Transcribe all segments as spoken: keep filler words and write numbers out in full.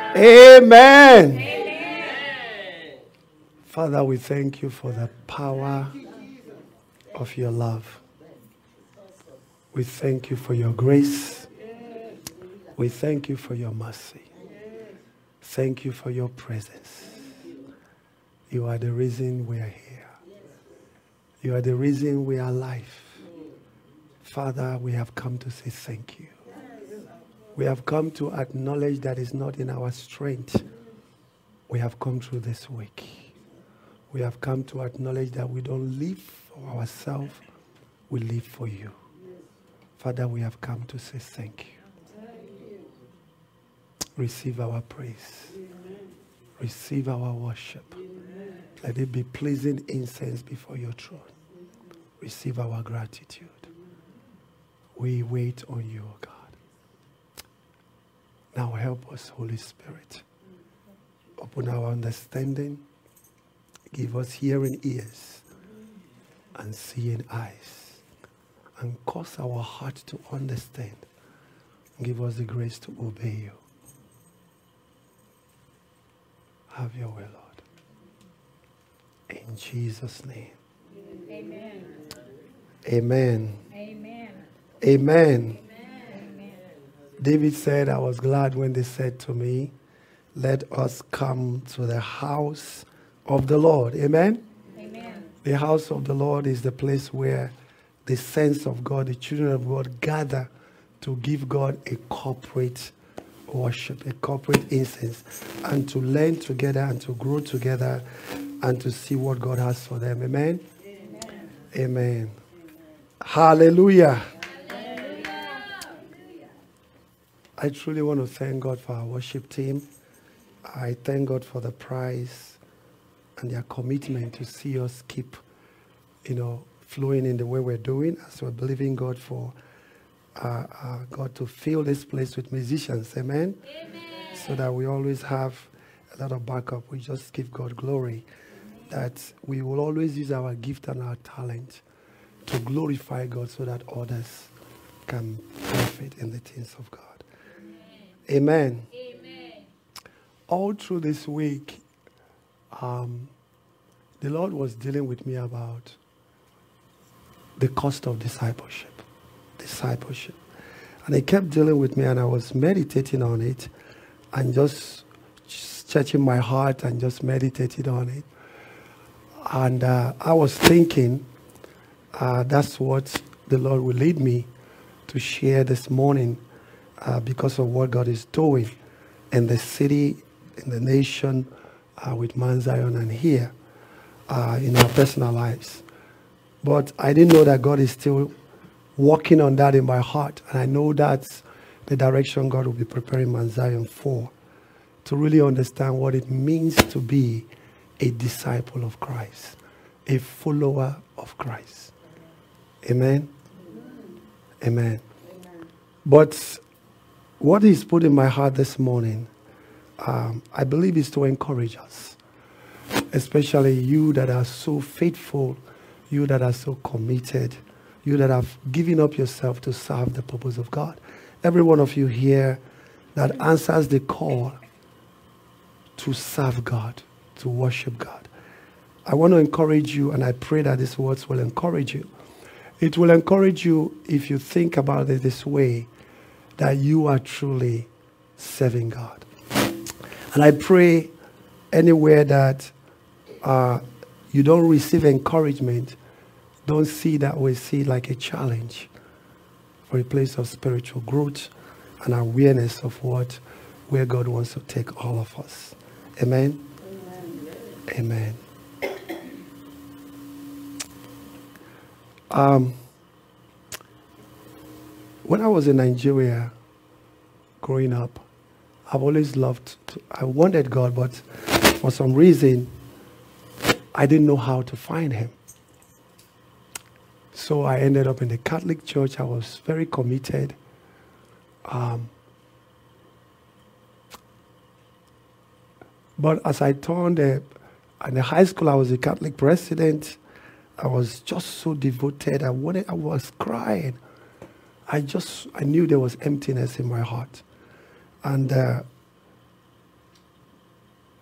Amen. Amen. Father, we thank you for the power of your love. We thank you for your grace. We thank you for your mercy. Thank you for your presence. You are the reason we are here. You are the reason we are alive. Father, we have come to say thank you. We have come to acknowledge that it's not in our strength. We have come through this week. We have come to acknowledge that we don't live for ourselves. We live for you. Father, we have come to say thank you. Receive our praise. Receive our worship. Let it be pleasing incense before your throne. Receive our gratitude. We wait on you, O God. Now help us, Holy Spirit. Open our understanding. Give us hearing ears and seeing eyes. And cause our heart to understand. Give us the grace to obey you. Have your way, Lord. In Jesus' name. Amen. Amen. Amen. Amen. Amen. David said, I was glad when they said to me, let us come to the house of the Lord. Amen? Amen. The house of the Lord is the place where the saints of God, the children of God, gather to give God a corporate worship, a corporate incense, and to learn together and to grow together and to see what God has for them. Amen? Amen. Amen. Hallelujah. I truly want to thank God for our worship team. I thank God for the prize and their commitment to see us keep, you know, flowing in the way we're doing as we're believing God for uh, uh, God to fill this place with musicians. Amen? Amen. So that we always have a lot of backup. We just give God glory. Amen. That we will always use our gift and our talent to glorify God so that others can benefit in the things of God. Amen. Amen. All through this week, um, the Lord was dealing with me about the cost of discipleship. Discipleship. And He kept dealing with me, and I was meditating on it and just searching my heart and just meditating on it. And uh, I was thinking uh, that's what the Lord will lead me to share this morning. Uh, because of what God is doing in the city, in the nation, uh, with Mount Zion and here uh, in our personal lives. But I didn't know that God is still working on that in my heart. And I know that's the direction God will be preparing Mount Zion for, to really understand what it means to be a disciple of Christ, a follower of Christ. Amen? Amen. Amen. But what He's put in my heart this morning, um, I believe is to encourage us. Especially you that are so faithful, you that are so committed, you that have given up yourself to serve the purpose of God. Every one of you here that answers the call to serve God, to worship God. I want to encourage you, and I pray that these words will encourage you. It will encourage you if you think about it this way, that you are truly serving God. And I pray anywhere that uh, you don't receive encouragement, don't see that way, see it like a challenge for a place of spiritual growth and awareness of what, where God wants to take all of us. Amen? Amen. Amen. Um, When I was in Nigeria growing up, I've always loved, to, I wanted God, but for some reason, I didn't know how to find Him. So I ended up in the Catholic Church. I was very committed. Um, but as I turned, uh, in the high school, I was a Catholic president. I was just so devoted. I wanted, I was crying. I just, I knew there was emptiness in my heart. And uh,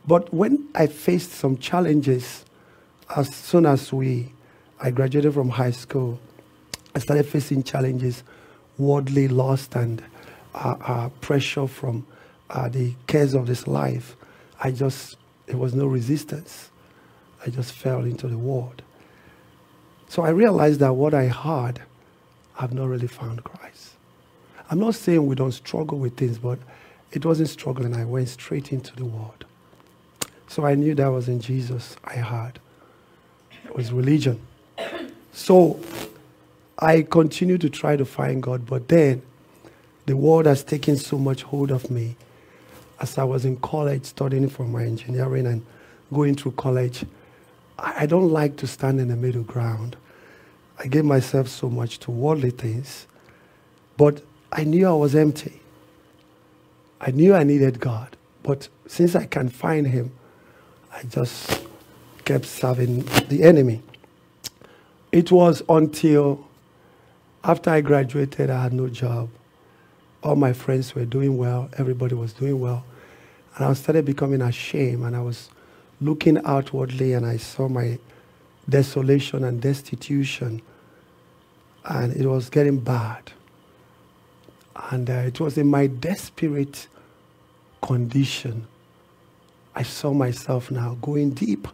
But when I faced some challenges, as soon as we, I graduated from high school, I started facing challenges, worldly lust and uh, uh, pressure from uh, the cares of this life. I just, there was no resistance. I just fell into the world. So I realized that what I had, I've not really found Christ. I'm not saying we don't struggle with things, but it wasn't struggling. I went straight into the world. So I knew that wasn't Jesus I had. It was religion. So I continued to try to find God, but then the world has taken so much hold of me. As I was in college studying for my engineering and going through college, I don't like to stand in the middle ground. I gave myself so much to worldly things, but I knew I was empty. I knew I needed God, but since I can't find him, I just kept serving the enemy. It was until after I graduated, I had no job. All my friends were doing well. Everybody was doing well. And I started becoming ashamed, and I was looking outwardly, and I saw my desolation and destitution, and it was getting bad. And uh, it was in my desperate condition, I saw myself now going deep.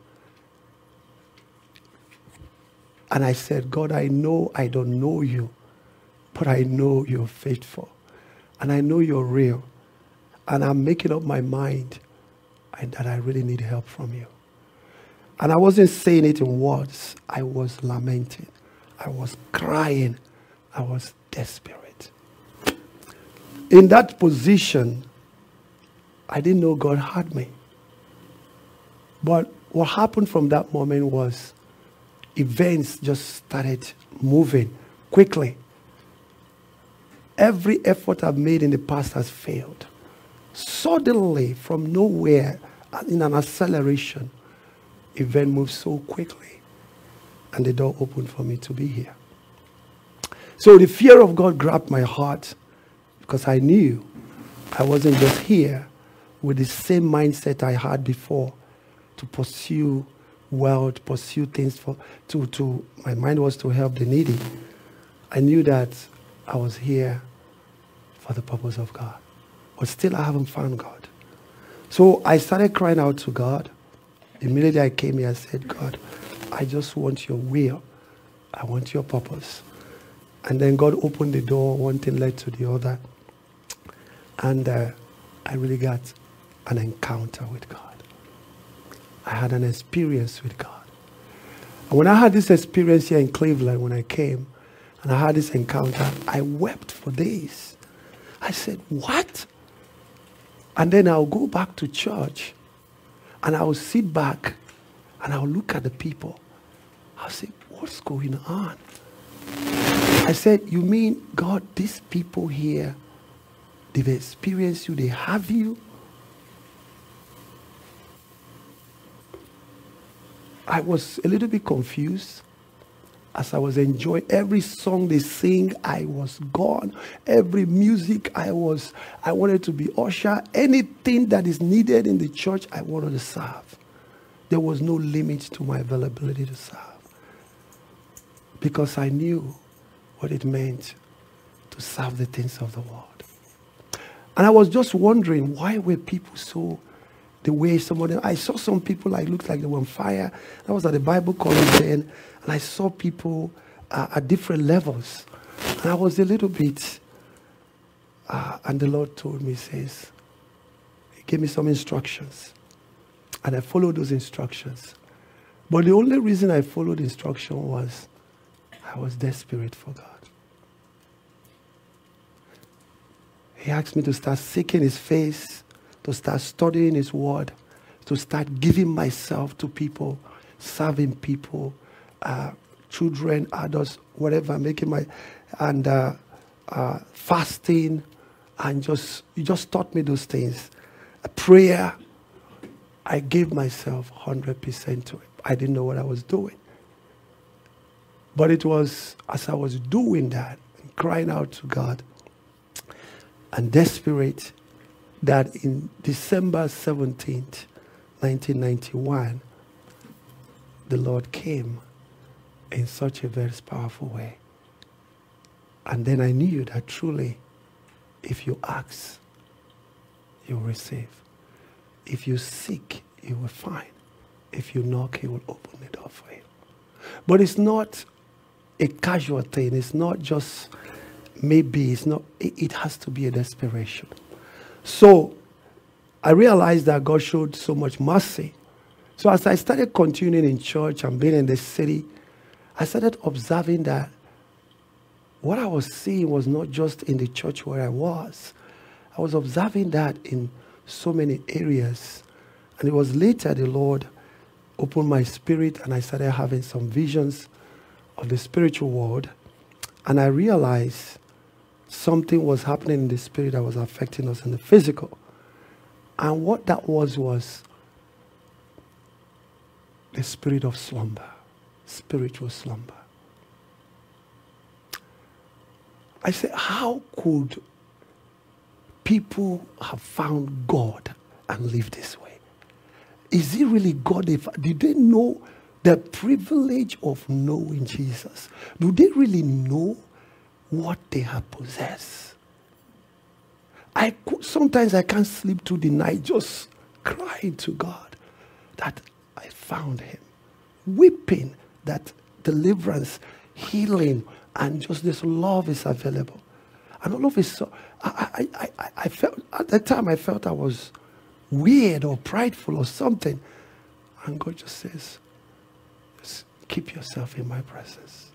And I said, God, I know I don't know you, but I know you're faithful. And I know you're real. And I'm making up my mind and that I really need help from you. And I wasn't saying it in words. I was lamenting. I was crying. I was desperate. In that position, I didn't know God had me. But what happened from that moment was events just started moving quickly. Every effort I've made in the past has failed. Suddenly, from nowhere, in an acceleration, event moved so quickly, and the door opened for me to be here. So the fear of God grabbed my heart, because I knew I wasn't just here with the same mindset I had before to pursue wealth, pursue things for, to, to, my mind was to help the needy. I knew that I was here for the purpose of God. But still, I haven't found God. So I started crying out to God. Immediately I came here, I said, God, I just want your will. I want your purpose. And then God opened the door. One thing led to the other. And uh, I really got an encounter with God. I had an experience with God. And when I had this experience here in Cleveland, when I came, and I had this encounter, I wept for days. I said, what? And then I'll go back to church, and I'll sit back, and I'll look at the people. I'll say, what's going on? I said, you mean, God, these people here, they've experienced you, they have you? I was a little bit confused as I was enjoying every song they sing. I was gone. Every music I was, I wanted to be usher. Anything that is needed in the church, I wanted to serve. There was no limit to my availability to serve, because I knew what it meant to serve the things of the world. And I was just wondering, why were people so the way some of them, I saw some people like looked like they were on fire. I was at the Bible college then, and I saw people uh, at different levels. And I was a little bit, uh, and the Lord told me, says, He gave me some instructions. And I followed those instructions. But the only reason I followed the instruction was I was desperate for God. He asked me to start seeking His face, to start studying His word, to start giving myself to people, serving people, uh, children, adults, whatever, making my, and uh, uh, fasting, and just, you just taught me those things. A prayer, I gave myself one hundred percent to it. I didn't know what I was doing. But it was as I was doing that, and crying out to God, and desperate, that in December seventeenth, nineteen ninety-one, the Lord came in such a very powerful way. And then I knew that truly, if you ask, you will receive. If you seek, you will find. If you knock, he will open the door for you. But it's not a casual thing. It's not just maybe. It's not. It, it has to be a desperation. So I realized that God showed so much mercy. So as I started continuing in church and being in the city, I started observing that what I was seeing was not just in the church where I was. I was observing that in so many areas. And it was later the Lord opened my spirit and I started having some visions of the spiritual world. And I realized something was happening in the spirit that was affecting us in the physical. And what that was was the spirit of slumber, spiritual slumber. I said, how could people have found God and live this way? Is it really God? Did they know the privilege of knowing Jesus? Do they really know what they have possessed? I could, sometimes I can't sleep through the night just crying to God that I found him, weeping that deliverance, healing, and just this love is available. And all of it, so I, I, I, I felt, at that time I felt I was weird or prideful or something. And God just says, just keep yourself in my presence.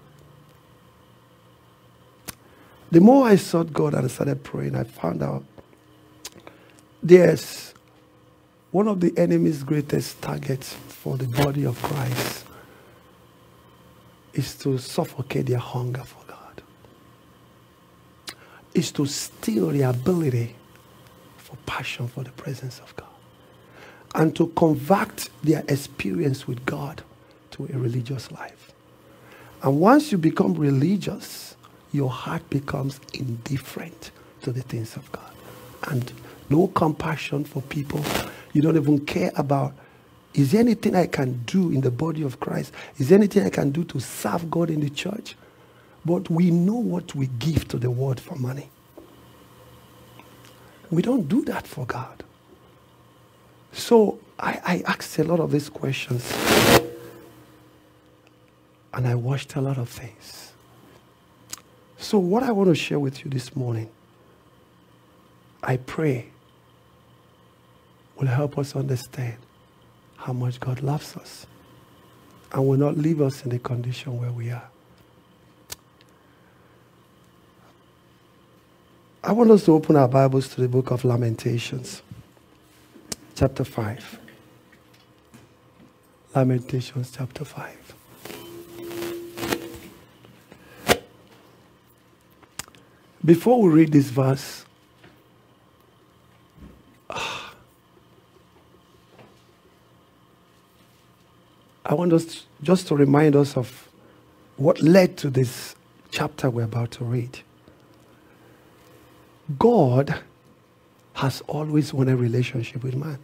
The more I sought God and started praying, I found out there's one of the enemy's greatest targets for the body of Christ is to suffocate their hunger for God. Is to steal their ability for passion for the presence of God. And to convert their experience with God to a religious life. And once you become religious, your heart becomes indifferent to the things of God. And no compassion for people. You don't even care about, is there anything I can do in the body of Christ? Is there anything I can do to serve God in the church? But we know what we give to the world for money. We don't do that for God. So I, I asked a lot of these questions. And I watched a lot of things. So what I want to share with you this morning, I pray, will help us understand how much God loves us and will not leave us in the condition where we are. I want us to open our Bibles to the book of Lamentations, chapter five. Lamentations, chapter five. Before we read this verse, I want us just to remind us of what led to this chapter we're about to read. God has always wanted a relationship with man.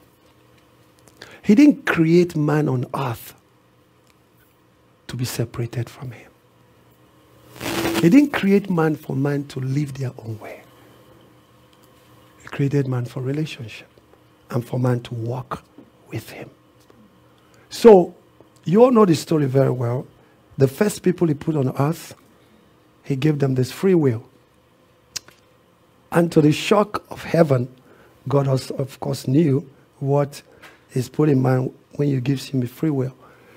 He didn't create man on earth to be separated from him. He didn't create man for man to live their own way. He created man for relationship and for man to walk with him. So, you all know the story very well. The first people he put on earth, he gave them this free will. And to the shock of heaven, God also, of course, knew what is put in man when you give him a free will.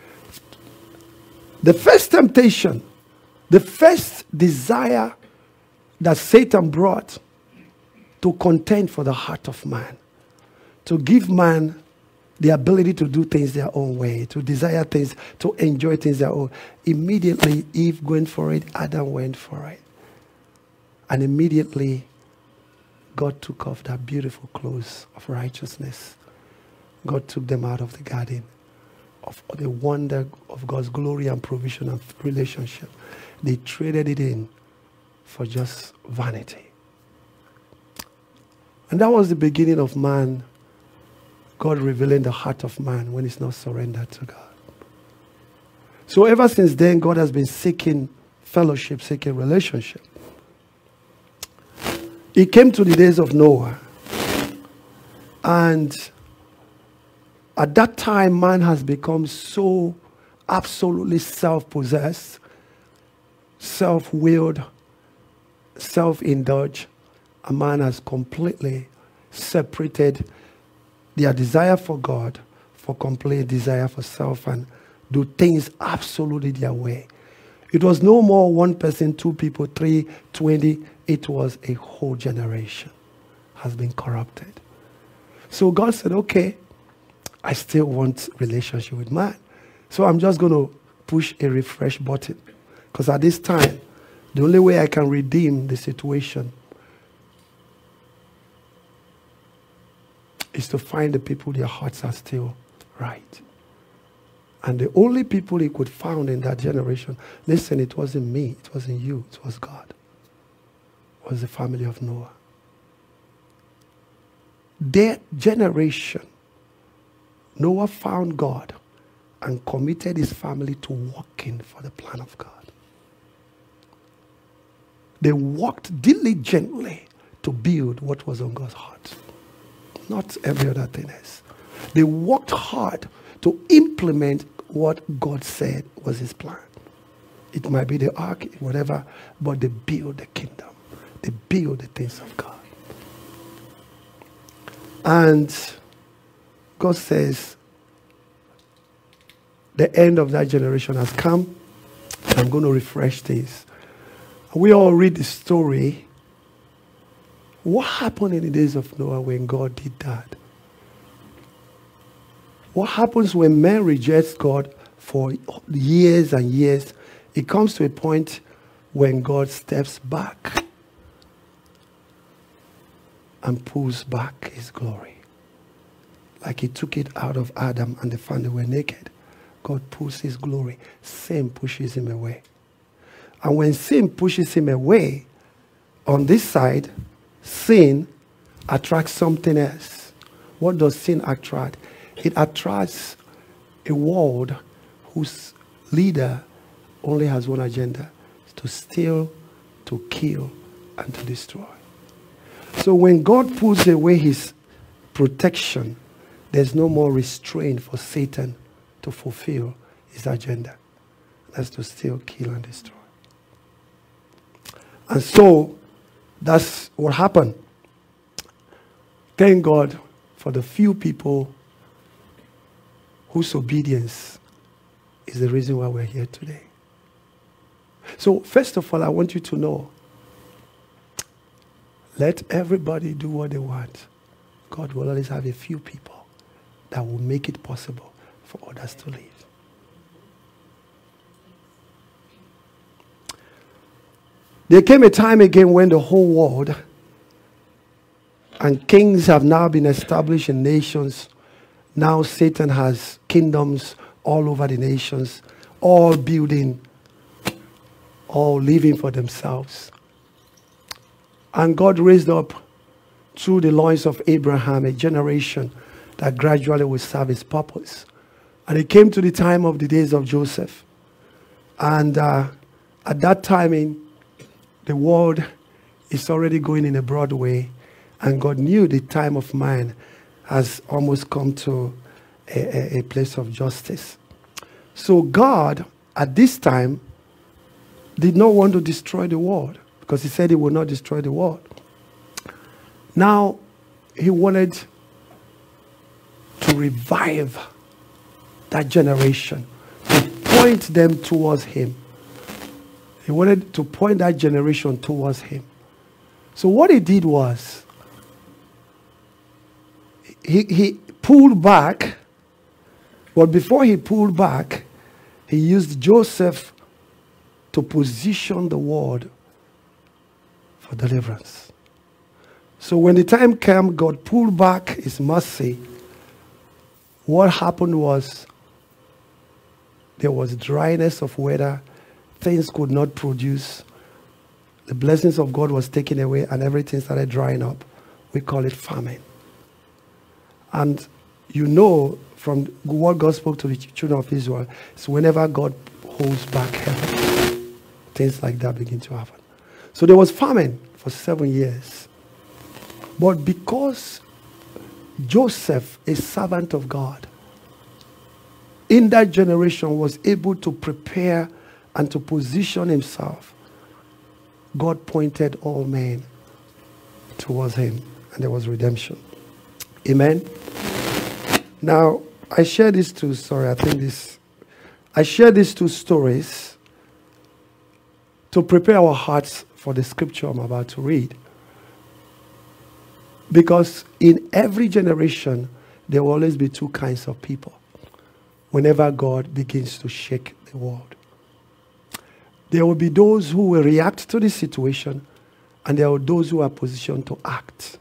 The first temptation, the first desire that Satan brought to contend for the heart of man, to give man the ability to do things their own way, to desire things, to enjoy things their own. Immediately, Eve went for it, Adam went for it. And immediately, God took off that beautiful clothes of righteousness. God took them out of the garden of the wonder of God's glory and provision and relationship. They traded it in for just vanity. And that was the beginning of man God revealing the heart of man when it's not surrendered to God. So ever since then, God has been seeking fellowship, seeking relationship. It came to the days of Noah. And at that time, man has become so absolutely self-possessed, self-willed, self-indulged. A man has completely separated their desire for God for complete desire for self and do things absolutely their way. It was no more one person, two people, three, twenty. It was a whole generation has been corrupted. So God said, okay, I still want relationship with man. So I'm just going to push a refresh button. Because at this time, the only way I can redeem the situation is to find the people their hearts are still right. And the only people he could find in that generation, listen, it wasn't me, it wasn't you, it was God. It was the family of Noah. Their generation, Noah found God and committed his family to working for the plan of God. They worked diligently to build what was on God's heart. Not every other thing else. They worked hard to implement what God said was his plan. It might be the ark, whatever, but they build the kingdom. They build the things of God. And God says, the end of that generation has come. I'm going to refresh this. We all read the story. What happened in the days of Noah when God did that? What happens when man rejects God for years and years? It comes to a point when God steps back and pulls back his glory. Like he took it out of Adam and they found they were naked. God pulls his glory. Sin pushes him away. And when sin pushes him away, on this side, sin attracts something else. What does sin attract? It attracts a world whose leader only has one agenda: to steal, to kill, and to destroy. So when God pulls away his protection, there's no more restraint for Satan to fulfill his agenda. That's to steal, kill, and destroy. And so that's what happened. Thank God for the few people whose obedience is the reason why we're here today. So first of all, I want you to know, let everybody do what they want. God will always have a few people that will make it possible for others to live. There came a time again when the whole world and kings have now been established in nations. Now Satan has kingdoms all over the nations, all building, all living for themselves. And God raised up through the loins of Abraham a generation that gradually will serve his purpose. And it came to the time of the days of Joseph. And uh, at that time, in, the world is already going in a broad way. And God knew the time of man has almost come to a, a, a place of justice. So God, at this time, did not want to destroy the world, because he said he would not destroy the world. Now, he wanted to revive that generation, to point them towards him. He wanted to point that generation towards him. So what he did was, he, he pulled back, but before he pulled back, he used Joseph to position the world for deliverance. So when the time came, God pulled back his mercy. What happened was, there was dryness of weather. Things could not produce. The blessings of God was taken away and everything started drying up. We call it famine. And you know from what God spoke to the children of Israel, is whenever God holds back heaven, things like that begin to happen. So there was famine for seven years. But because Joseph, a servant of God, in that generation was able to prepare and to position himself, God pointed all men towards him, and there was redemption. Amen. Now, I share these two, sorry, I think this, I share these two stories to prepare our hearts for the scripture I'm about to read. Because in every generation, there will always be two kinds of people whenever God begins to shake the world. There will be those who will react to the situation, and there are those who are positioned to act.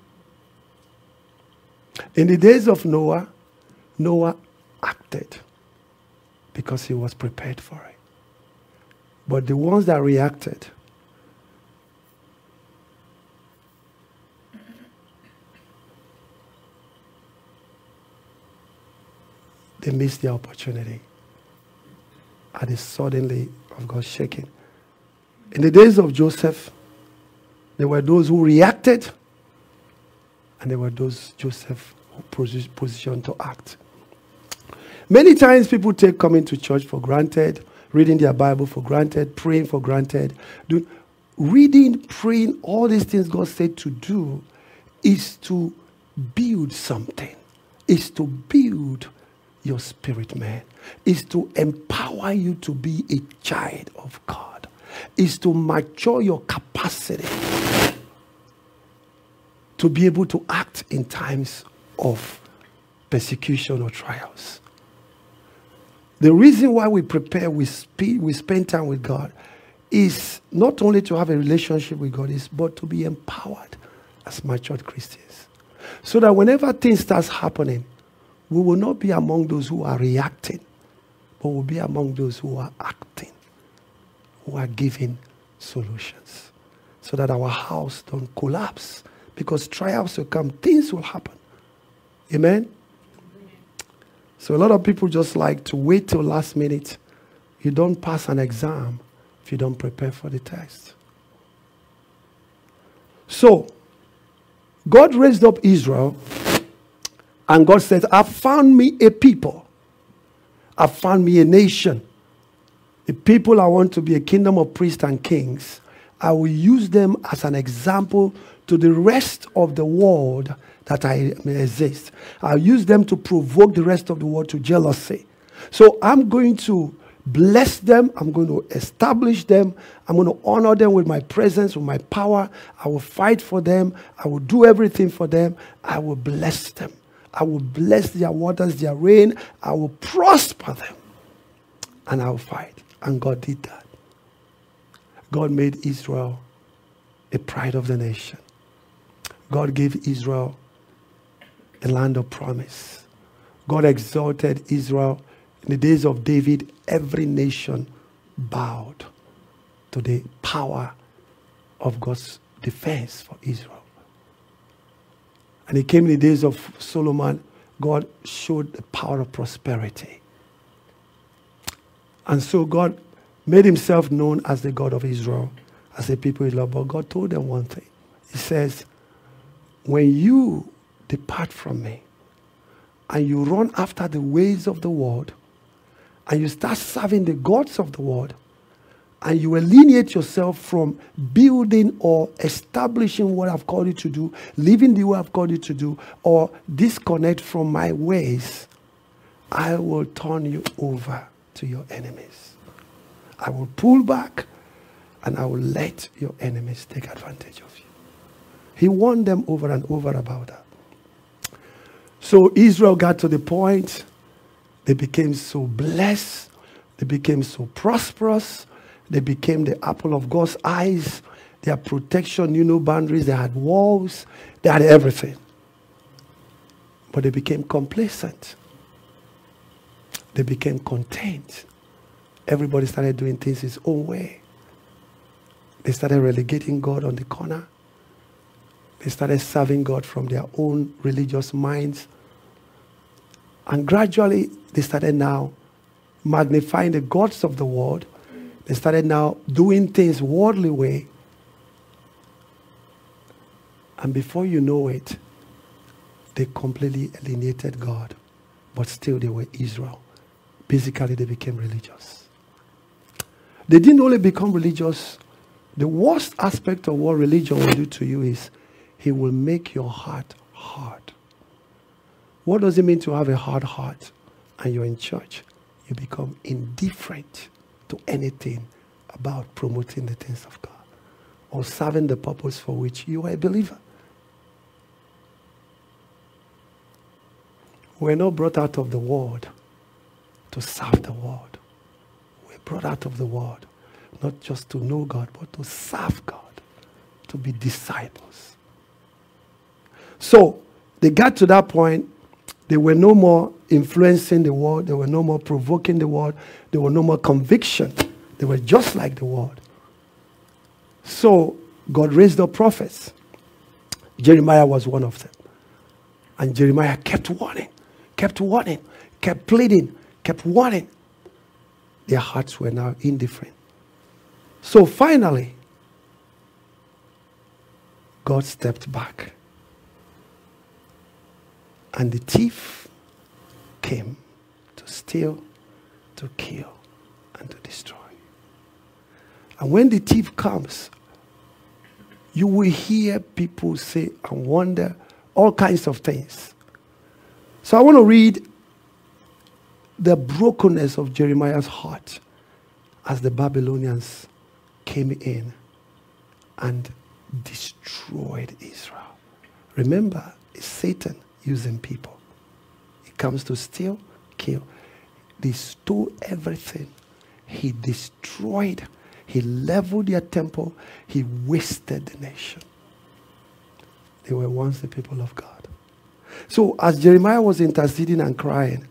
In the days of Noah, Noah acted because he was prepared for it. But the ones that reacted, they missed the opportunity at the suddenly of God shaking. In the days of Joseph, there were those who reacted, and there were those Joseph who positioned to act. Many times people take coming to church for granted, reading their Bible for granted, praying for granted. Do, reading, praying, all these things God said to do is to build something, is to build your spirit, man, is to empower you to be a child of God, is to mature your capacity to be able to act in times of persecution or trials. The reason why we prepare, we speak, we spend time with God, is not only to have a relationship with God, is but to be empowered as matured Christians, so that whenever things start happening, we will not be among those who are reacting, but we'll be among those who are acting, who are giving solutions, so that our house don't collapse. Because trials will come, things will happen. Amen? So a lot of people just like to wait till last minute. You don't pass an exam if you don't prepare for the test. So, God raised up Israel, and God said, I found me a people. I found me a nation. The people I want to be a kingdom of priests and kings. I will use them as an example to the rest of the world that I may exist. I'll use them to provoke the rest of the world to jealousy. So I'm going to bless them. I'm going to establish them. I'm going to honor them with my presence, with my power. I will fight for them. I will do everything for them. I will bless them. I will bless their waters, their rain. I will prosper them. And I will fight. And God did that. God made Israel a pride of the nation. God gave Israel a land of promise. God exalted Israel. In the days of David, every nation bowed to the power of God's defense for Israel. And it came in the days of Solomon, God showed the power of prosperity. And so God made himself known as the God of Israel, as a people he loved. But God told them one thing. He says, when you depart from me and you run after the ways of the world and you start serving the gods of the world and you alienate yourself from building or establishing what I've called you to do, living the way I've called you to do, or disconnect from my ways, I will turn you over to your enemies. I will pull back and I will let your enemies take advantage of you. He warned them over and over about that. So Israel got to the point, they became so blessed, they became so prosperous, they became the apple of God's eyes. Their protection knew no boundaries, they had walls, they had everything. But they became complacent. They became content. Everybody started doing things his own way. They started relegating God on the corner. They started serving God from their own religious minds. And gradually, they started now magnifying the gods of the world. They started now doing things worldly way. And before you know it, they completely alienated God. But still they were Israel. Basically, they became religious. They didn't only become religious. The worst aspect of what religion will do to you is he will make your heart hard. What does it mean to have a hard heart and you're in church? You become indifferent to anything about promoting the things of God or serving the purpose for which you are a believer. We're not brought out of the world to serve the world. We're brought out of the world not just to know God, but to serve God, to be disciples. So they got to that point. They were no more influencing the world. They were no more provoking the world. There were no more conviction. They were just like the world. So God raised up prophets. Jeremiah was one of them. And Jeremiah kept warning, kept warning, kept pleading, kept warning. Their hearts were now indifferent. So finally, God stepped back. And the thief came to steal, to kill, and to destroy. And when the thief comes, you will hear people say and wonder all kinds of things. So I want to read the brokenness of Jeremiah's heart as the Babylonians came in and destroyed Israel. Remember, it's Satan using people. He comes to steal, kill. They stole everything. He destroyed. He leveled their temple. He wasted the nation. They were once the people of God. So as Jeremiah was interceding and crying,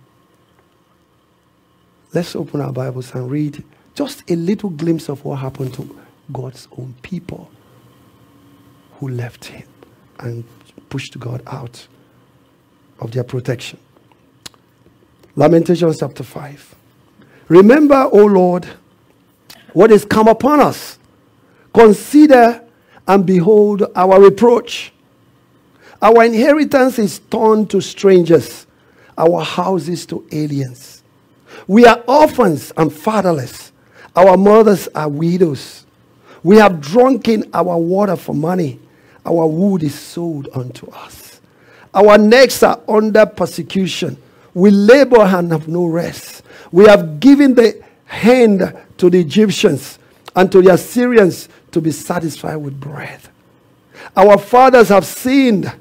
let's open our Bibles and read just a little glimpse of what happened to God's own people who left him and pushed God out of their protection. Lamentations chapter five. Remember, O Lord, what is come upon us. Consider and behold our reproach. Our inheritance is turned to strangers, our houses to aliens. We are orphans and fatherless. Our mothers are widows. We have drunken our water for money. Our wood is sold unto us. Our necks are under persecution. We labor and have no rest. We have given the hand to the Egyptians and to the Assyrians to be satisfied with bread. Our fathers have sinned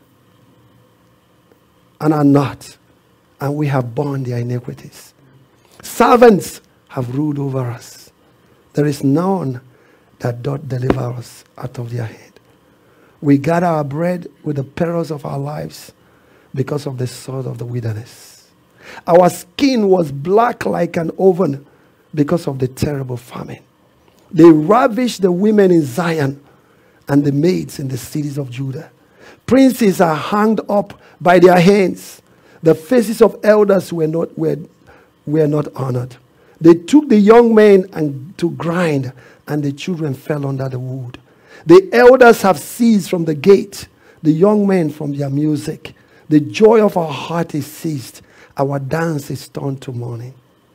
and are not, and we have borne their iniquities. Servants have ruled over us. There is none that doth deliver us out of their hand. We gather our bread with the perils of our lives because of the sword of the wilderness. Our skin was black like an oven because of the terrible famine. They ravished the women in Zion and the maids in the cities of Judah. Princes are hanged up by their hands. The faces of elders were not, were, were not honored. They took the young men and to grind, and the children fell under the wood. The elders have ceased from the gate, the young men from their music. The joy of our heart is ceased. Our dance is turned to mourning.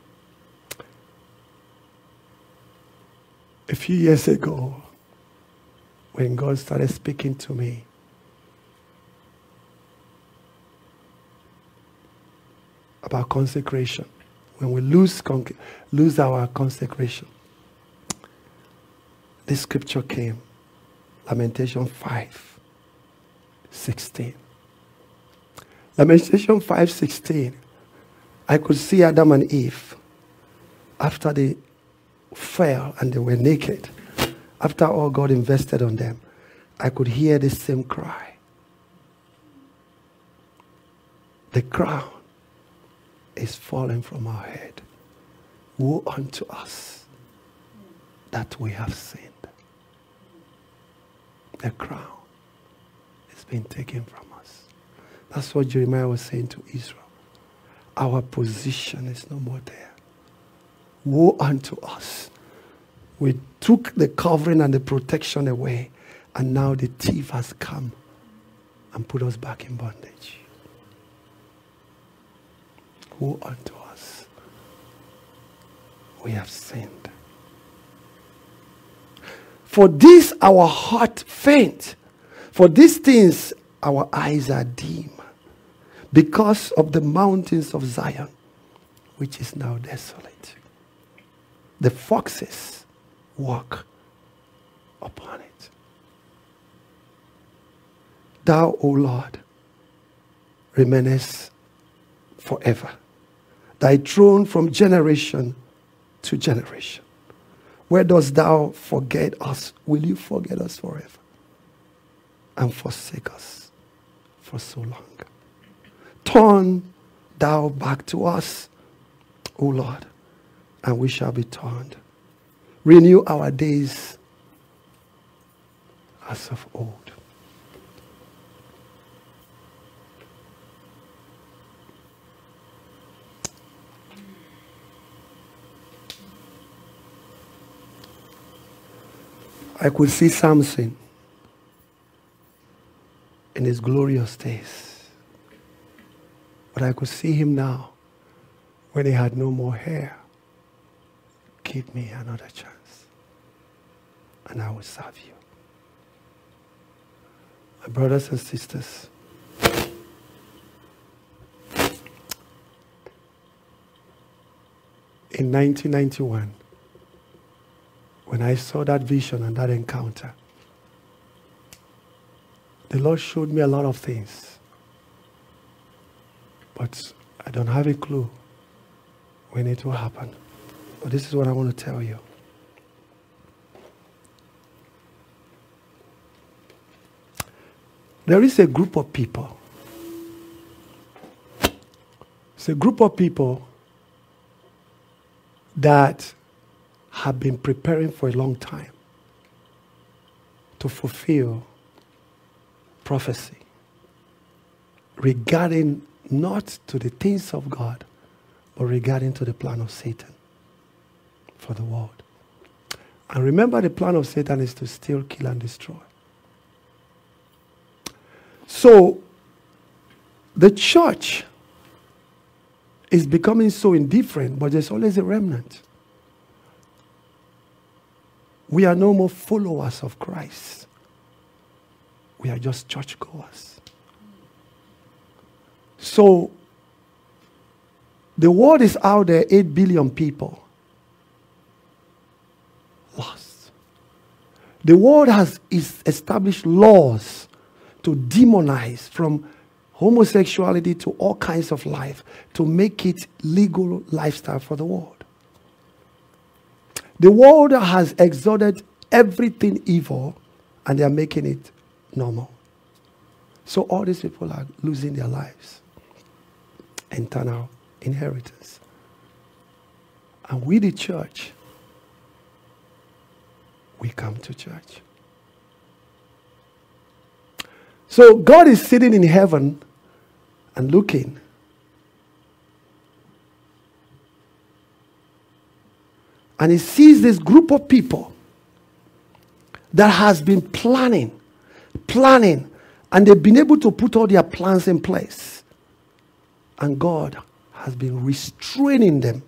A few years ago, when God started speaking to me, about consecration, when we lose, con- lose our consecration, this scripture came, Lamentation five sixteen. Lamentation five sixteen. I could see Adam and Eve after they fell and they were naked. After all God invested on them, I could hear the same cry. The crown is falling from our head. Woe unto us that we have sinned. The crown is being taken from us. That's what Jeremiah was saying to Israel. Our position is no more there. Woe unto us. We took the covering and the protection away, and now the thief has come and put us back in bondage. Woe unto us. We have sinned. For this our heart faint. For these things our eyes are dim. Because of the mountains of Zion, which is now desolate. The foxes walk upon it. Thou, O Lord, remainest forever. Thy throne from generation to generation. Where dost thou forget us? Will you forget us forever? And forsake us for so long? Turn thou back to us, O Lord, and we shall be turned. Renew our days as of old. I could see Samson in his glorious days. But I could see him now when he had no more hair. Give me another chance, and I will serve you. My brothers and sisters, in nineteen ninety-one, when I saw that vision and that encounter, the Lord showed me a lot of things. But I don't have a clue when it will happen. But this is what I want to tell you. There is a group of people. It's a group of people that have been preparing for a long time to fulfill prophecy regarding not to the things of God, but regarding to the plan of Satan for the world. And remember, the plan of Satan is to steal, kill, and destroy. So, the church is becoming so indifferent, but there's always a remnant. We are no more followers of Christ. We are just churchgoers. So, the world is out there, eight billion people lost. The world has is established laws to demonize from homosexuality to all kinds of life, to make it legal lifestyle for the world. The world has exalted everything evil, and they are making it normal. So all these people are losing their lives. Eternal inheritance. And we, the church, we come to church. So God is sitting in heaven and looking. And he sees this group of people that has been planning, planning, and they've been able to put all their plans in place. And God has been restraining them.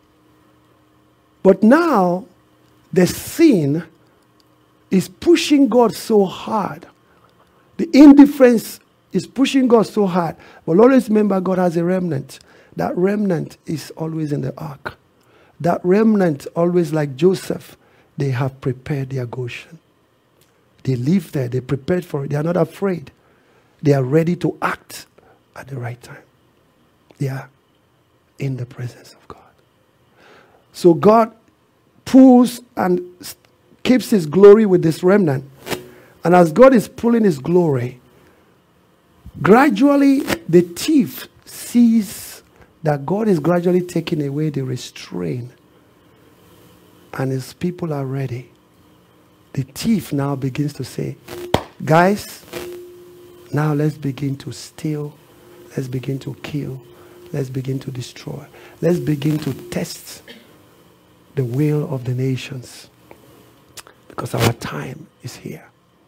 But now, the sin is pushing God so hard. The indifference is pushing God so hard. But always remember, God has a remnant. That remnant is always in the ark. That remnant, always like Joseph, they have prepared their Goshen. They live there. They prepared for it. They are not afraid. They are ready to act at the right time. They are in the presence of God. So God pulls and keeps his glory with this remnant. And as God is pulling his glory, gradually the thief sees that God is gradually taking away the restraint. And his people are ready. The thief now begins to say, guys, now let's begin to steal. Let's begin to kill. Let's begin to destroy. Let's begin to test the will of the nations. Because our time is here.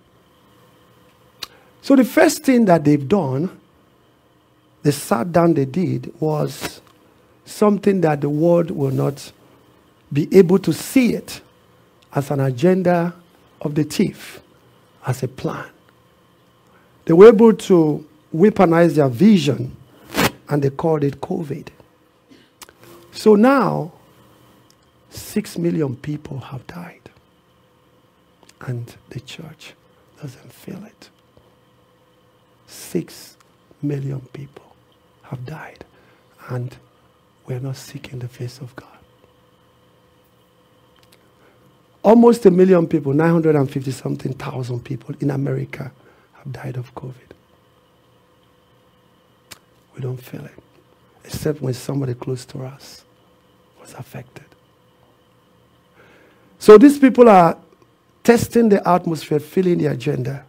So the first thing that they've done, they sat down, they did, was something that the world will not be able to see it as an agenda of the thief, as a plan. They were able to weaponize their vision, and they called it COVID. So now, six million people have died. And the church doesn't feel it. Six million people have died. And we're not seeking the face of God. Almost a million people, nine hundred fifty something thousand people in America have died of COVID. We don't feel it. Except when somebody close to us was affected. So these people are testing the atmosphere, filling the agenda.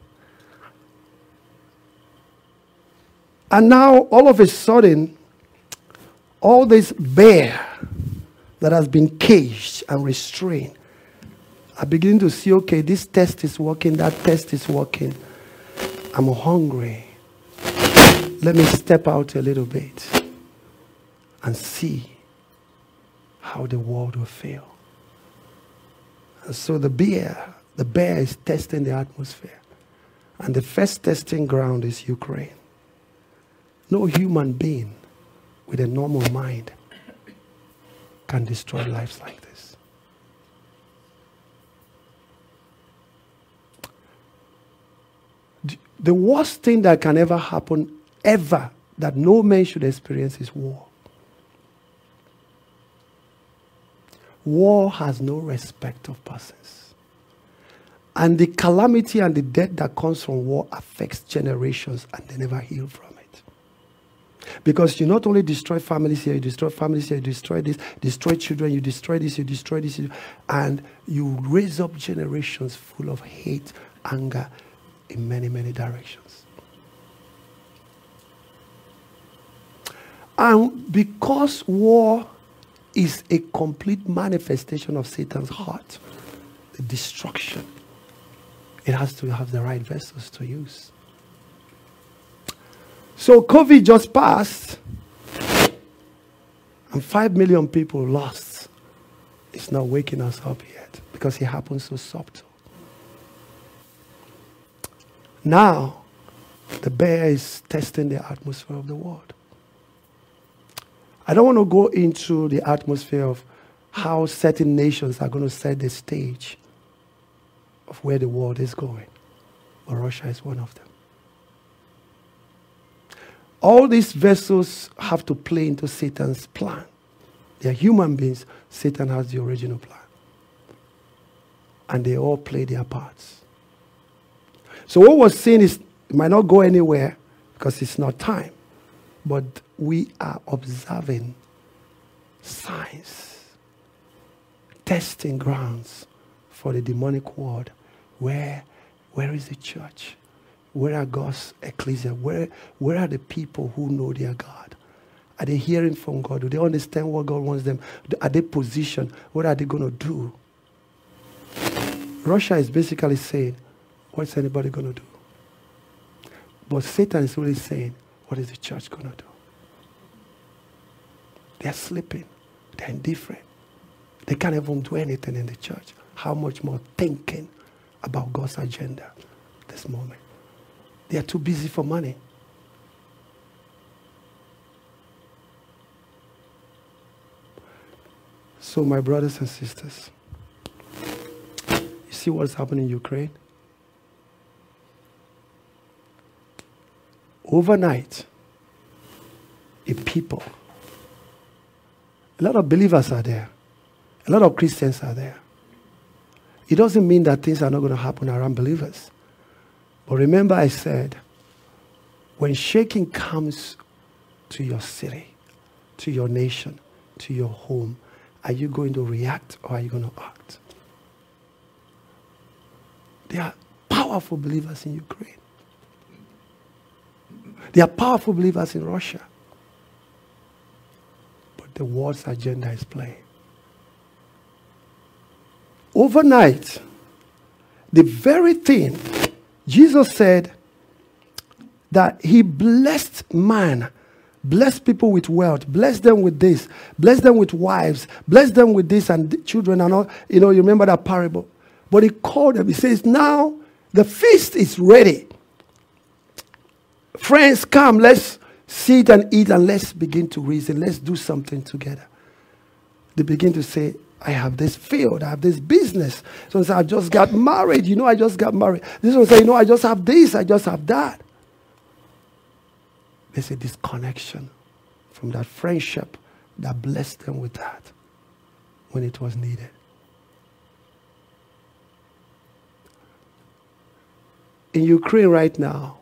And now, all of a sudden, all this bear that has been caged and restrained are beginning to see, okay, this test is working, that test is working. I'm hungry. Let me step out a little bit and see how the world will feel. And so the bear, the bear is testing the atmosphere. And the first testing ground is Ukraine. No human being with a normal mind can destroy lives like this. The worst thing that can ever happen, ever, that no man should experience is war. War has no respect of persons. And the calamity and the death that comes from war affects generations, and they never heal from it. Because you not only destroy families here, you destroy families here, you destroy this, destroy children, you destroy this, you destroy this, and you raise up generations full of hate, anger, in many, many directions. And because war is a complete manifestation of Satan's heart, the destruction, it has to have the right vessels to use. So COVID just passed, and five million people lost. It's not waking us up yet, because it happens so subtle. Now, the bear is testing the atmosphere of the world. I don't want to go into the atmosphere of how certain nations are going to set the stage of where the world is going. But Russia is one of them. All these vessels have to play into Satan's plan. They are human beings. Satan has the original plan. And they all play their parts. So what we're saying is, it might not go anywhere because it's not time. But we are observing signs, testing grounds for the demonic world. Where, where is the church? Where are God's ecclesia? Where, where are the people who know their God? Are they hearing from God? Do they understand what God wants them? Are they positioned? What are they going to do? Russia is basically saying, what's anybody going to do? But Satan is really saying, what is the church going to do? They're sleeping. They're indifferent. They can't even do anything in the church. How much more thinking about God's agenda this moment? They are too busy for money. So my brothers and sisters, you see what's happening in Ukraine? Overnight, a people, a lot of believers are there. A lot of Christians are there. It doesn't mean that things are not going to happen around believers. But remember I said, when shaking comes to your city, to your nation, to your home, are you going to react or are you going to act? There are powerful believers in Ukraine. There are powerful believers in Russia. the world's agenda is playing. Overnight, the very thing Jesus said that he blessed man, blessed people with wealth, blessed them with this, blessed them with wives, blessed them with this and children and all. You know, you remember that parable. But he called them. He says, now the feast is ready. Friends, come, let's sit and eat and let's begin to reason. Let's do something together. They begin to say, I have this field, I have this business. So I just got married. You know, I just got married. This one say, you know, I just have this, I just have that. There's a disconnection from that friendship that blessed them with that when it was needed. In Ukraine right now,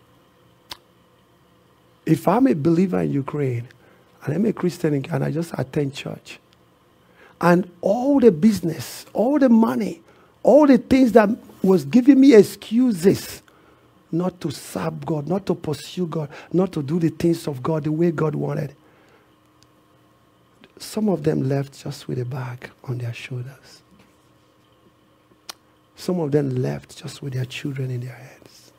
if I'm a believer in Ukraine and I'm a Christian and I just attend church, and all the business, all the money, all the things that was giving me excuses not to serve God, not to pursue God, not to do the things of God the way God wanted. Some of them left just with a bag on their shoulders. Some of them left just with their children in their heads.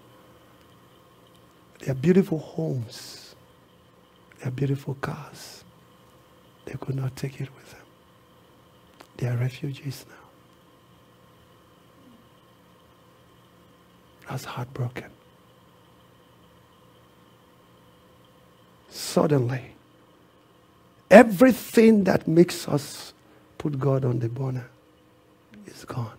Their beautiful homes, their beautiful cars, they could not take it with them. They are refugees now. That's heartbroken. Suddenly, everything that makes us put God on the burner is gone.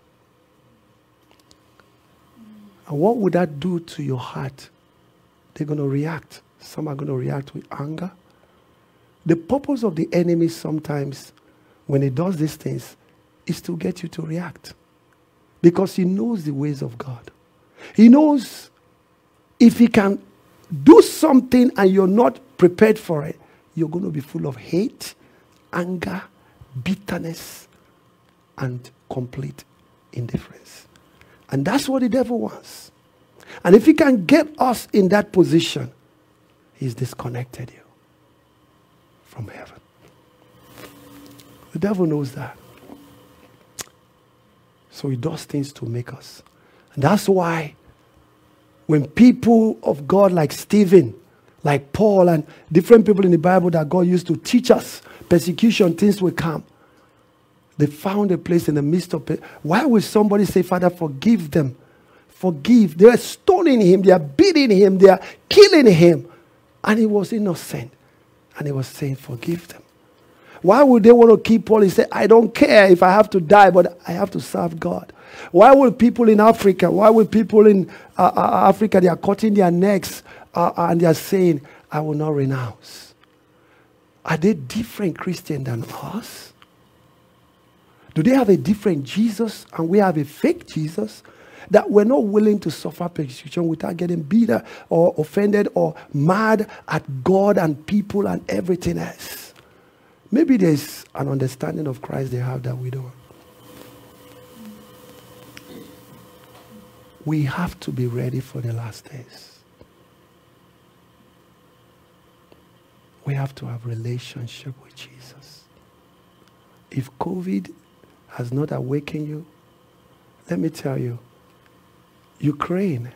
And what would that do to your heart? They're going to react. Some are going to react with anger. The purpose of the enemy sometimes, when he does these things, is to get you to react. Because he knows the ways of God. He knows if he can do something and you're not prepared for it, you're going to be full of hate, anger, bitterness, and complete indifference. And that's what the devil wants. And if he can get us in that position, he's disconnected you from heaven. The devil knows that. So he does things to make us. And that's why when people of God like Stephen, like Paul, and different people in the Bible that God used to teach us persecution, things will come. They found a place in the midst of it. Why would somebody say, Father, forgive them? Forgive. They are stoning him. They are beating him. They are killing him. And he was innocent. And he was saying, forgive them. Why would they want to keep Paul? He said, I don't care if I have to die, but I have to serve God. Why would people in Africa, why would people in uh, uh, Africa, they are cutting their necks uh, and they are saying, I will not renounce? Are they different Christians than us? Do they have a different Jesus and we have a fake Jesus? That we're not willing to suffer persecution without getting bitter or offended or mad at God and people and everything else. Maybe there's an understanding of Christ they have that we don't. We have to be ready for the last days. We have to have a relationship with Jesus. If COVID has not awakened you, let me tell you, Ukraine,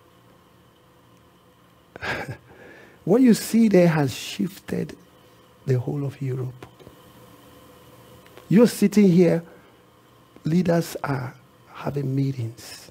what you see there has shifted the whole of Europe. You're sitting here, leaders are having meetings.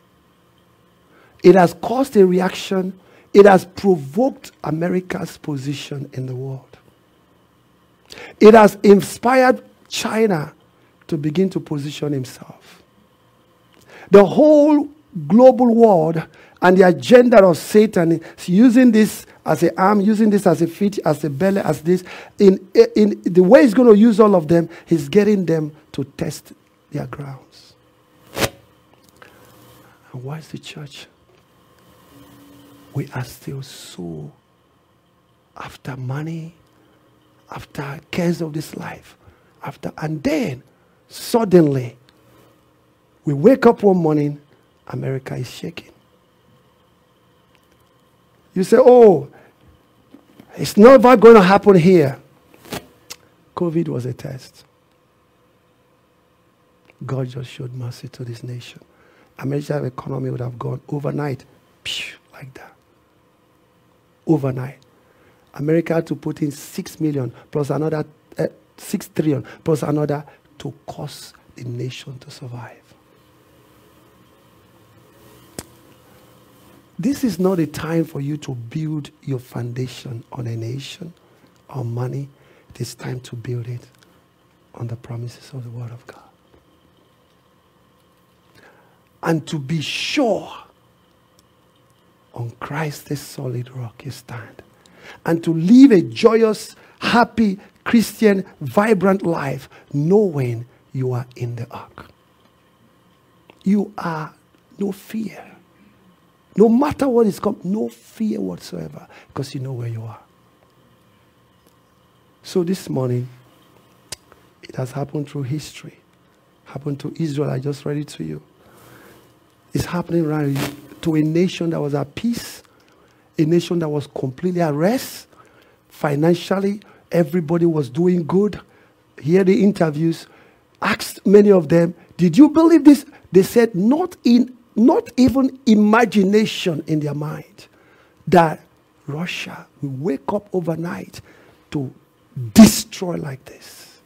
It has caused a reaction. It has provoked America's position in the world. It has inspired China to begin to position himself. The whole global world and the agenda of Satan is using this as an arm, using this as a feet, as a belly, as this. In, in the way he's going to use all of them, he's getting them to test their grounds. And why is the church? We are still so after money, after cares of this life, after, and then suddenly we wake up one morning, America is shaking. You say, oh, it's never going to happen here. COVID was a test. God just showed mercy to this nation. America's economy would have gone overnight, phew, like that. Overnight. America had to put in six million plus another uh, six trillion plus another to cause the nation to survive. This is not a time for you to build your foundation on a nation or money. It is time to build it on the promises of the Word of God. And to be sure, on Christ the solid rock you stand. And to live a joyous, happy, Christian, vibrant life, knowing you are in the ark. You are no fear. No matter what is coming, no fear whatsoever, because you know where you are. So this morning, it has happened through history. Happened to Israel, I just read it to you. It's happening right to a nation that was at peace, a nation that was completely at rest. Financially, everybody was doing good. Hear the interviews. Asked many of them, did you believe this? They said, not in, not even imagination in their mind that Russia will wake up overnight to destroy like this.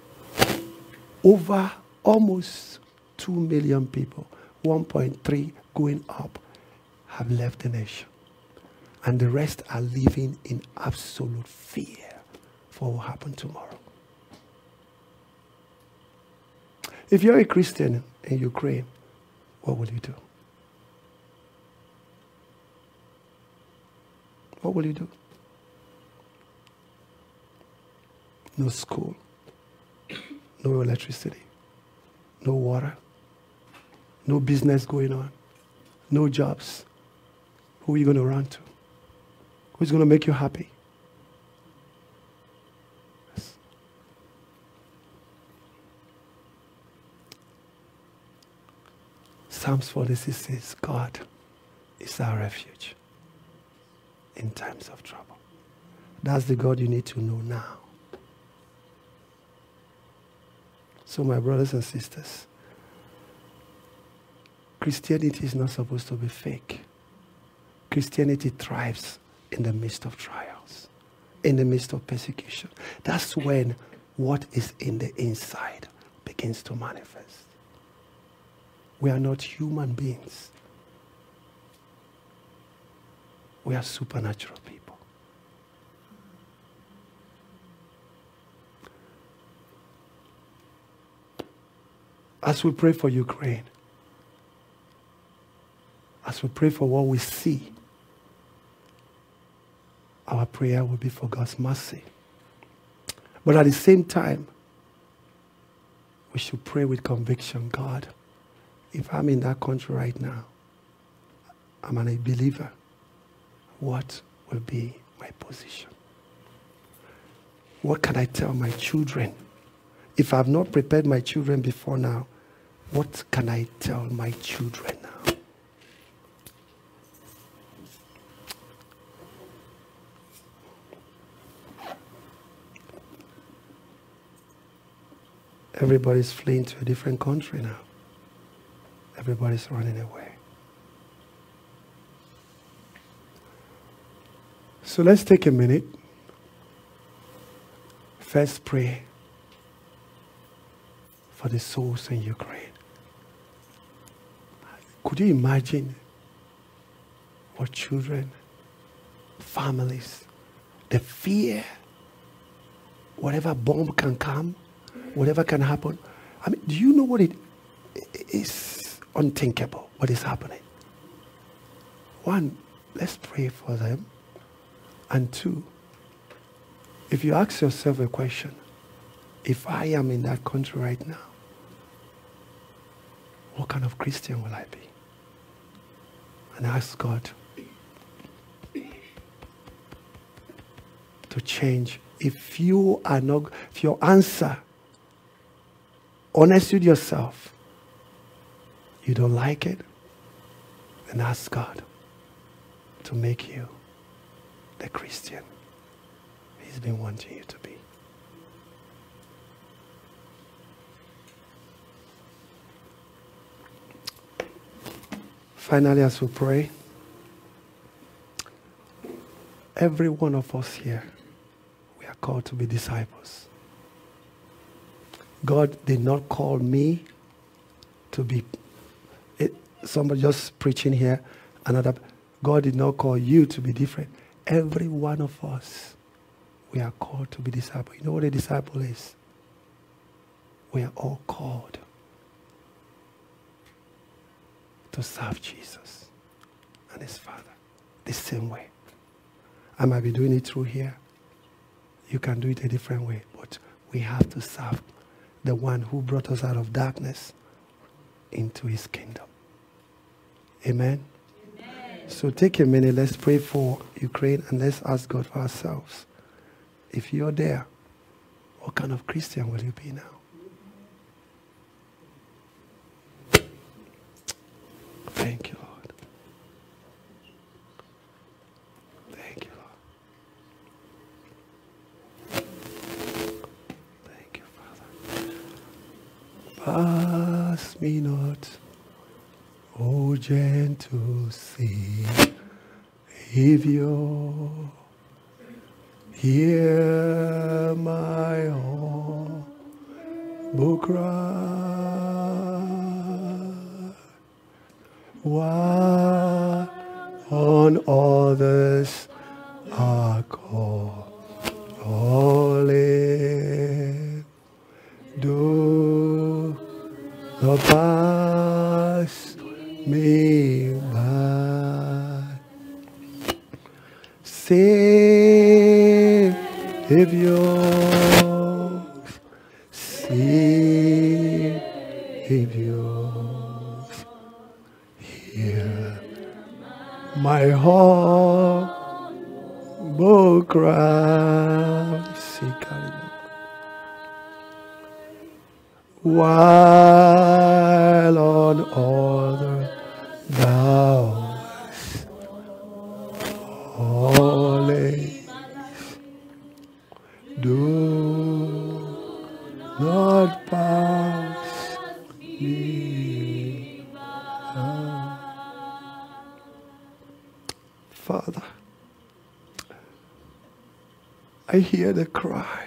Over almost two million people, one point three going up, have left the nation. And the rest are living in absolute fear for what will happen tomorrow. If you're a Christian in Ukraine, what will you do? What will you do? No school, no electricity, no water, no business going on, no jobs. Who are you going to run to? Who's going to make you happy? Yes. Psalms forty-six says, God is our refuge in times of trouble. That's the God you need to know now. So my brothers and sisters, Christianity is not supposed to be fake. Christianity thrives in the midst of trials, in the midst of persecution. That's when what is in the inside begins to manifest. We are not human beings. We are supernatural people. As we pray for Ukraine, as we pray for what we see, our prayer will be for God's mercy. But at the same time, we should pray with conviction. God, if I'm in that country right now, I'm a believer, what will be my position? What can I tell my children? If I've not prepared my children before now, what can I tell my children now? Everybody's fleeing to a different country now. Everybody's running away. So let's take a minute. First pray for the souls in Ukraine. Could you imagine what children, families, the fear, whatever bomb can come, whatever can happen? I mean, do you know what it is? Unthinkable what is happening. One, let's pray for them. And two, if you ask yourself a question, if I am in that country right now, what kind of Christian will I be? And ask God to change. If you are not, if your answer, honest with yourself, you don't like it, then ask God to make you the Christian He's been wanting you to be. Finally, as we pray, every one of us here, we are called to be disciples. God did not call me to be, it, somebody just preaching here, another, God did not call you to be different. Every one of us, we are called to be disciples. You know what a disciple is? We are all called to serve Jesus and his Father the same way. I might be doing it through here. You can do it a different way, but we have to serve the one who brought us out of darkness into his kingdom. Amen? Amen. So take a minute, let's pray for Ukraine and let's ask God for ourselves. If you're there, what kind of Christian will you be now? Thank you, Lord. Thank you, Lord. Thank you, Father. Pass me not, O gentle Savior. Hear my humble cry. While on others are calling, do not pass me by. Savior, Savior, hear my humble cry. While on other thou calling, do not pass me by. Father, I hear the cry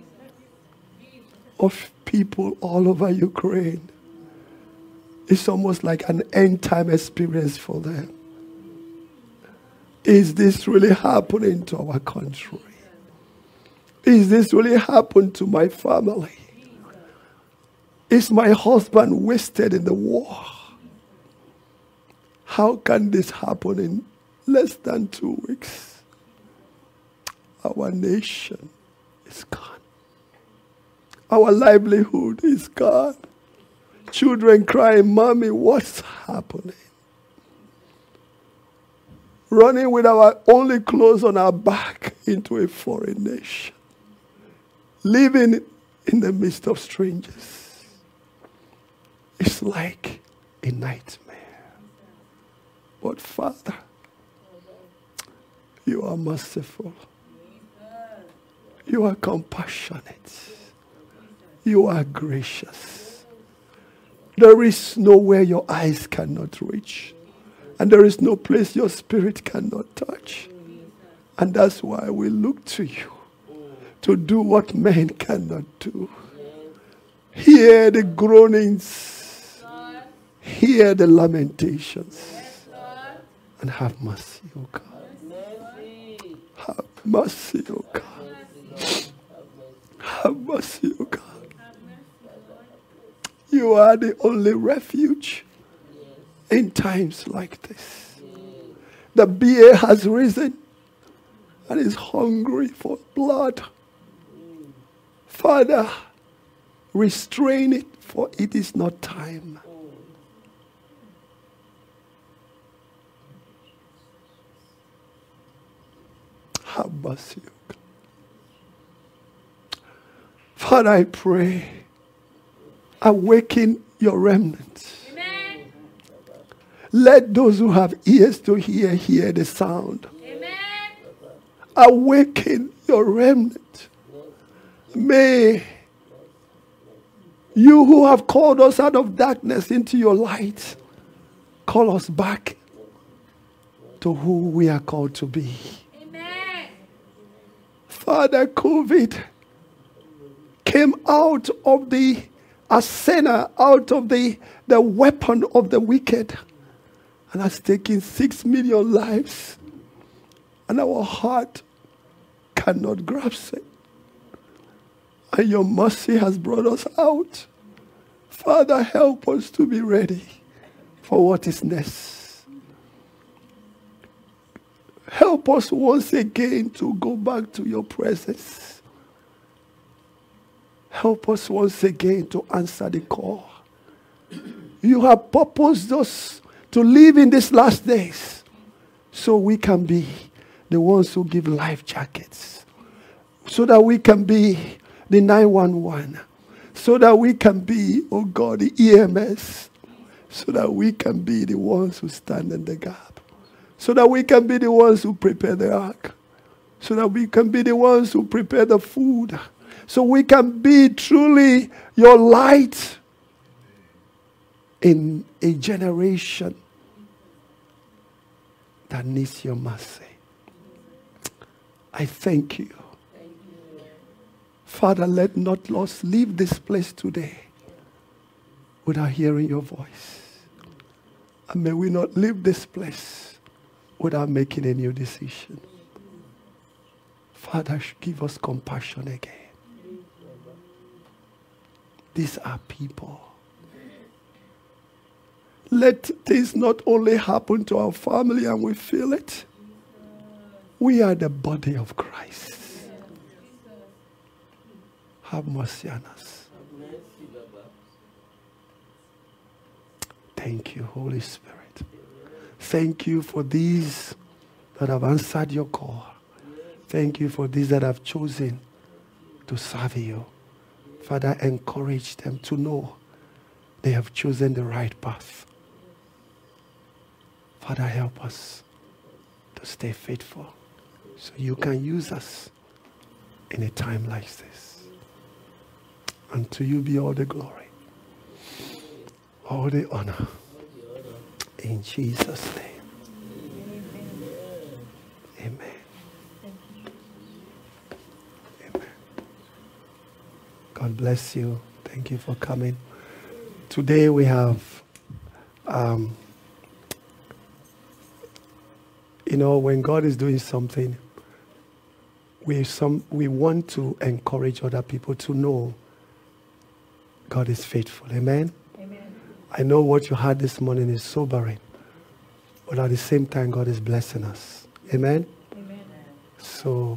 of people all over Ukraine. It's almost like an end time experience for them. Is this really happening to our country? Is this really happening to my family? Is my husband wasted in the war? How can this happen in less than two weeks? Our nation is gone. Our livelihood is gone. Children crying, Mommy, what's happening? Running with our only clothes on our back into a foreign nation. Living in the midst of strangers. It's like a nightmare. But Father, you are merciful. You are compassionate. You are gracious. There is nowhere your eyes cannot reach. And there is no place your spirit cannot touch. And that's why we look to you to do what men cannot do. Hear the groanings. Hear the lamentations. And have mercy, O God. Have mercy, O God. Have mercy, O God. You are the only refuge in times like this. The bear has risen and is hungry for blood. Father, restrain it, for it is not time. Have mercy, O God. Father, I pray, awaken your remnants. Amen. Let those who have ears to hear, hear the sound. Amen. Awaken your remnant. May you who have called us out of darkness into your light call us back to who we are called to be. Amen. Father, COVID came out of the arsenal, out of the, the weapon of the wicked, and has taken six million lives. And our heart cannot grasp it. And your mercy has brought us out. Father, help us to be ready for what is next. Help us once again to go back to your presence. Help us once again to answer the call. You have purposed us to live in these last days so we can be the ones who give life jackets, so that we can be the nine one one, so that we can be, oh God, the E M S, so that we can be the ones who stand in the gap, so that we can be the ones who prepare the ark, so that we can be the ones who prepare the food, so we can be truly your light in a generation that needs your mercy. I thank you. Father, let not us leave this place today without hearing your voice. And may we not leave this place without making a new decision. Father, give us compassion again. These are people. Let this not only happen to our family and we feel it. We are the body of Christ. Have mercy on us. Thank you, Holy Spirit. Thank you for these that have answered your call. Thank you for these that have chosen to serve you. Father, encourage them to know they have chosen the right path. Father, help us to stay faithful so you can use us in a time like this. And to you be all the glory, all the honor. In Jesus' name. Amen. Amen. God bless you. Thank you for coming. Today we have, um, you know, when God is doing something, we some we want to encourage other people to know God is faithful. Amen? Amen. I know what you heard this morning is sobering, but at the same time, God is blessing us. Amen? Amen. So,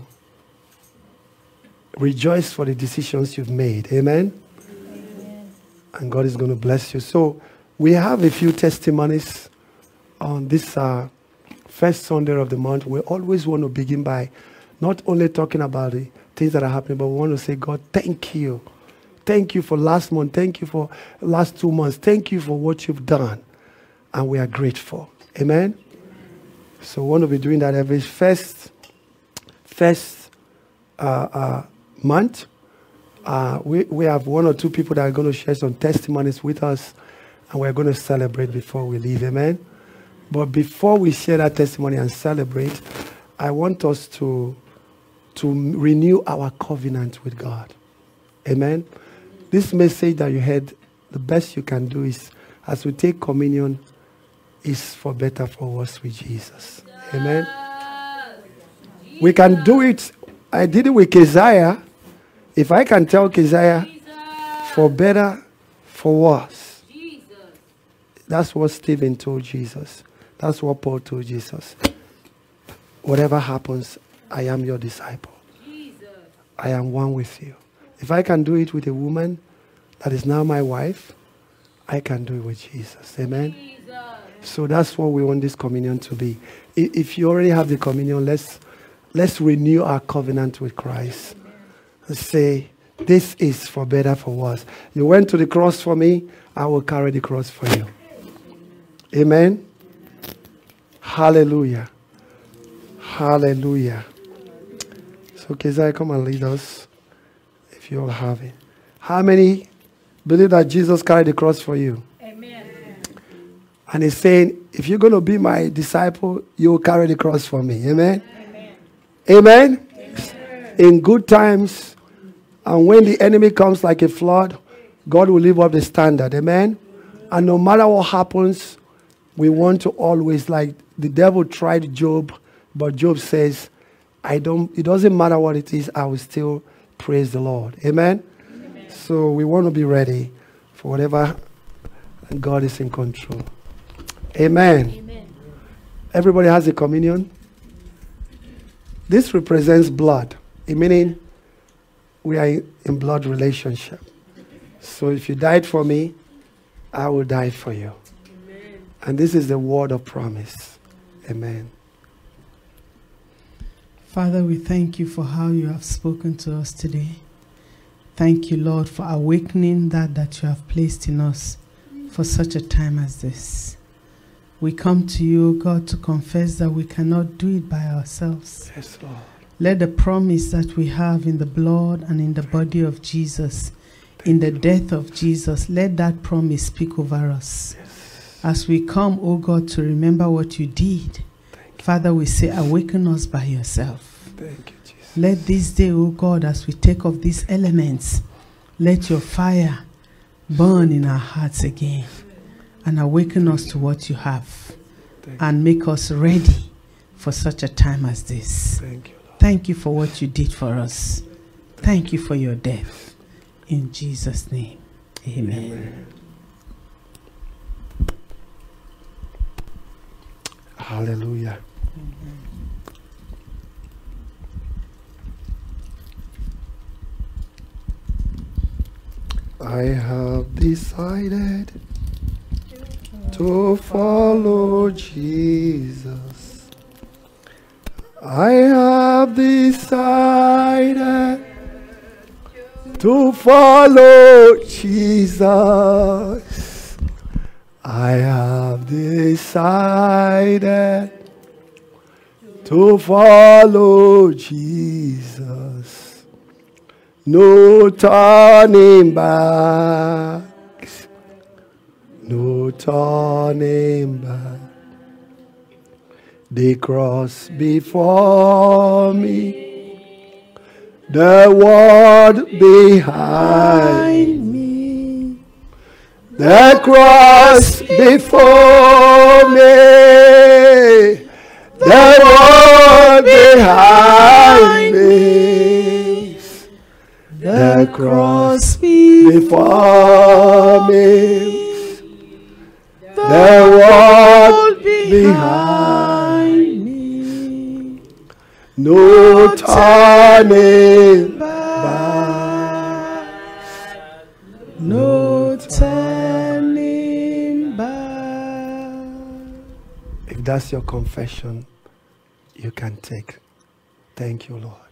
rejoice for the decisions you've made. Amen? Amen. And God is going to bless you. So, we have a few testimonies on this uh, first Sunday of the month. We always want to begin by not only talking about the things that are happening, but we want to say, God, thank you. Thank you for last month. Thank you for last two months. Thank you for what you've done. And we are grateful. Amen? So we want to be doing that every first, first uh, uh, month. Uh, we, we have one or two people that are going to share some testimonies with us. And we're going to celebrate before we leave. Amen? But before we share that testimony and celebrate, I want us to, to renew our covenant with God. Amen? This message that you heard, the best you can do is, as we take communion, is for better, for worse with Jesus. Amen? We can do it. I did it with Keziah. If I can tell Keziah, for better, for worse. That's what Stephen told Jesus. That's what Paul told Jesus. Whatever happens, I am your disciple. I am one with you. If I can do it with a woman that is now my wife, I can do it with Jesus. Amen? Jesus. So that's what we want this communion to be. If you already have the communion, let's, let's renew our covenant with Christ. And say, this is for better, for worse. You went to the cross for me, I will carry the cross for you. Amen? Hallelujah. Hallelujah. So Keziah, come and lead us. If you all have it. How many believe that Jesus carried the cross for you? Amen. And he's saying, if you're going to be my disciple, you'll carry the cross for me. Amen? Amen? Amen? Amen. In good times, and when the enemy comes like a flood, God will lift up the standard. Amen? And no matter what happens, we want to always, like the devil tried Job, but Job says, I don't, it doesn't matter what it is, I will still praise the Lord. Amen? Amen. So we want to be ready for whatever, and God is in control. Amen. Amen. Everybody has a communion. This represents blood, meaning we are in blood relationship. So if you died for me, I will die for you. Amen. And this is the word of promise. Amen. Father, we thank you for how you have spoken to us today. Thank you, Lord, for awakening that that you have placed in us for such a time as this. We come to you, God, to confess that we cannot do it by ourselves. Yes, Lord. Let the promise that we have in the blood and in the body of Jesus, in the death of Jesus, let that promise speak over us. Yes. As we come, oh God, to remember what you did, Father, we say, awaken us by yourself. Thank you, Jesus. Let this day, oh God, as we take of these elements, let your fire burn in our hearts again and awaken us to what you have and make us ready for such a time as this. Thank you, Lord. Thank you for what you did for us. Thank you for your death. In Jesus' name, amen. Amen. Hallelujah. Amen. I have decided to follow Jesus. I have decided to follow Jesus. I have decided to follow Jesus. No turning back. No turning back. The cross before me, the world behind me. The cross before me, the world behind me. The cross before me, the world behind me. No turning back. No turning back. If that's your confession, you can take. Thank you, Lord.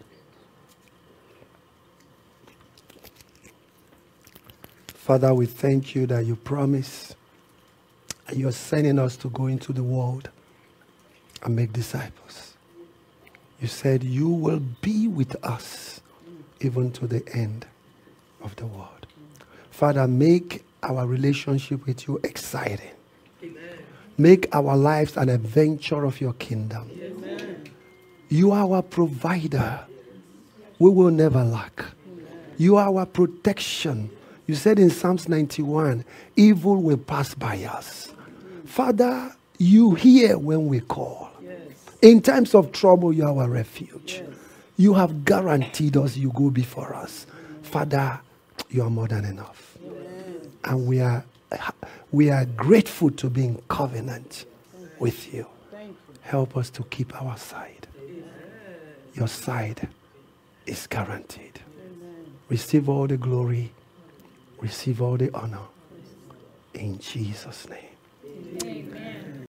Father, we thank you that you promise and you're sending us to go into the world and make disciples. You said you will be with us even to the end of the world. Father, make our relationship with you exciting. Amen. Make our lives an adventure of your kingdom. Amen. You are our provider. We will never lack. Amen. You are our protection. You said in Psalms ninety-one, evil will pass by us. Father, you hear when we call. Yes. In times of trouble, you are our refuge. Yes. You have guaranteed us you go before us. Amen. Father, you are more than enough. Amen. And we are, we are grateful to be in covenant Amen. With you. you. Help us to keep our side. Amen. Your side is guaranteed. Amen. Receive all the glory. Receive all the honor. In Jesus' name.